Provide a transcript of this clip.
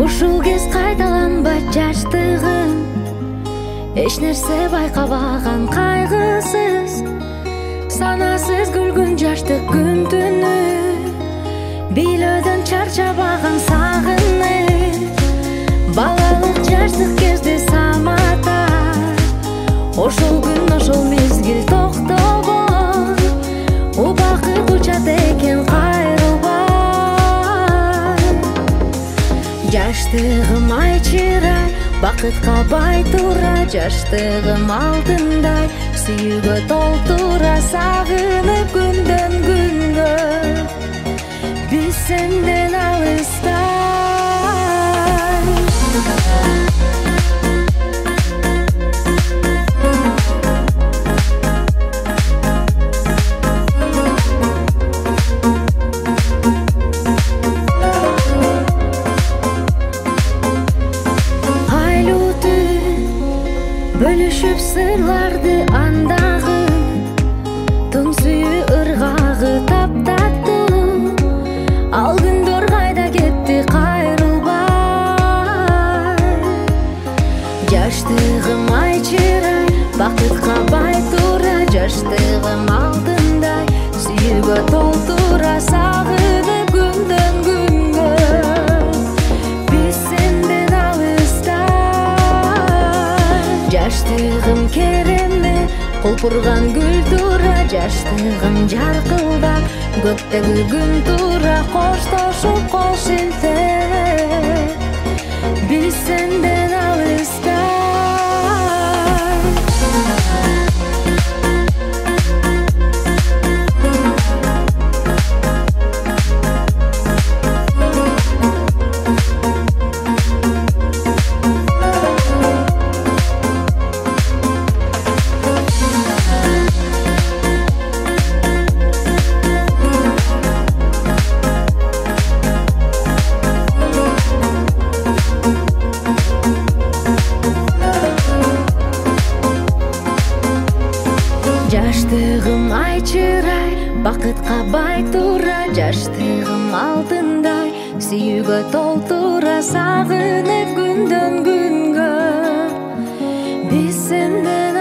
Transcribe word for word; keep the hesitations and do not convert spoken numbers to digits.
Ушул кез кайталанбайт жаштыгым, эч нерсе байкабаган кайгысыз, санасыз күлгүн жаштык күн түнү, бийлөөдөн чарчабаган сагыныч, балалык жаштык кезде саматар, ошол күн ошол мезгил токтобой, убакыт учат экен кайрылбай. Жаштыгым айчырай, бакытка бай тура, жаштыгым алтындай, сүйүүгө толтура, сагынып күндөн күнгө биз сенден алыстай. Бөлүшүп сырларды андагы, тың сүйүү ыргагы таптаттуу, ал күндөр кайда кетти кайрылбай. Жаштыгым айчырай, бакытка бай тура, жаштыгым алтындай, сүйүүгө толтура, сагынып күндөн күнгө биз сенден алыстай. Жаштыгым кереме, кулпурган гүл тура, жаштыгым жаркылдап, көктөгү күн тура, коштошуп кол силтеп, биз сенден алыстай. Жаштыгым айчырай, бакытка бай тура, жаштыгым алтындай, сүйүүгө толтура, сагынып күндөн күнгө биз сенден